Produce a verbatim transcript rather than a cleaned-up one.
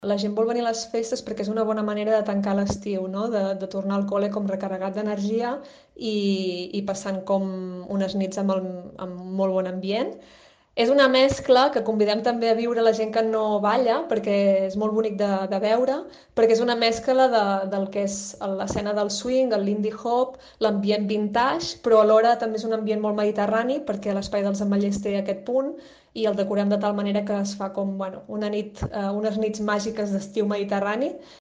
La gent vol venir a les festes perquè és una bona manera de tancar l'estiu, no? De, de tornar al col·le com recarregat d'energia i, i passant com unes nits amb, el, amb molt bon ambient. És una mescla que convidem també a viure la gent que no balla, perquè és molt bonic de, de veure, perquè és una mescla de, del que és l'escena del swing, el lindy hop, l'ambient vintage, però alhora també és un ambient molt mediterrani, perquè l'Espai dels Ametllers té aquest punt, i el decorem de tal manera que es fa com bueno, una nit, eh, unes nits màgiques d'estiu mediterrani